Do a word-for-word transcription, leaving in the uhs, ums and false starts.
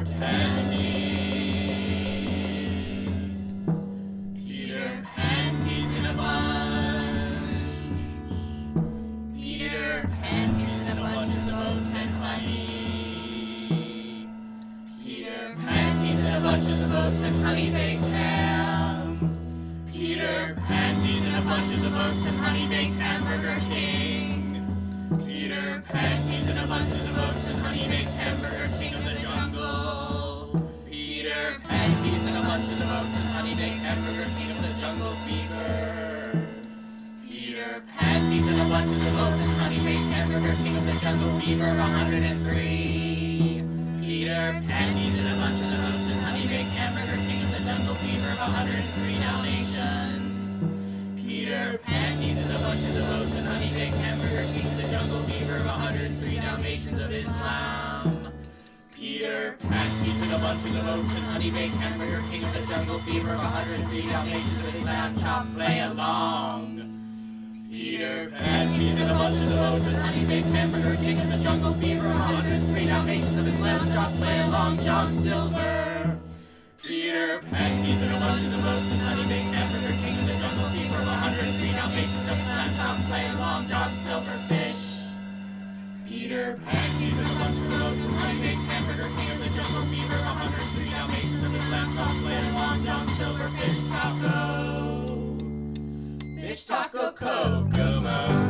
Peter Panties. Peter Panties in a bunch. Peter Panties and a bunch of oats and honey. Peter Panties and a bunches of oats and honey baked ham. Peter Panties and a bunches of oats and honey baked hamburger king. Peter Panties and a bunches of oats and honey baked hamburger king of the jungle. Peter Panties and a bunches of oats and honey baked hamburger king of the jungle fever. Peter Panties and a bunches of oats and honey baked hamburger king of the jungle fever of one hundred three. Peter Panties and a bunches of oats and honey baked hamburger king of the jungle fever of one hundred three Dalmatians. Peter Panties and a bunches of oats and honey baked hamburger king of the jungle fever of one hundred three Dalmatians of Islam. Peter Panties and a bunches of oats and honey baked hamburger king of the jungle fever of one hundred three Dalmatians of Islam. Chops play along. Peter Panties and a bunches of oats and honey baked hamburger king of the jungle fever of one hundred three Dalmatians of Islam. Chops play along. John Silver. Peter Panties and a bunches of oats and honey baked hamburger king of the jungle fever of one hundred three Dalmatians of Islam. Chops play along. John Silverfish. Peter Panties and a bunch of oats and honey baked hamburger king of the jungle fever of one hundred three Dalmatians of Islam. Chops play along. John Silverfish taco. Fish taco Kokomo.